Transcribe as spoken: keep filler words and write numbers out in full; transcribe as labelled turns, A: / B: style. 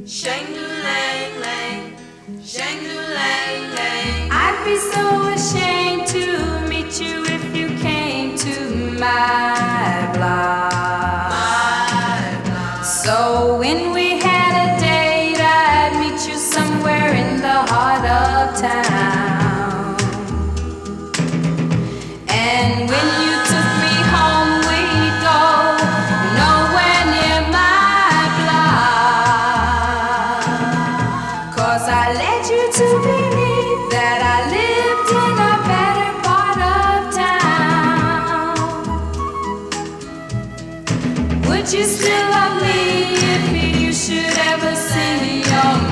A: Shang-du-lang-lang, shang-du-lang-lang.
B: I'd be so ashamed to meet you if you came to my block.
A: My block.
B: So when we had a date, I'd meet you somewhere in the heart of town. And when you took me home, we'd go nowhere near my block. 'Cause I led you to believe that I lived in a better part of town. Would you still love me if you should ever see me on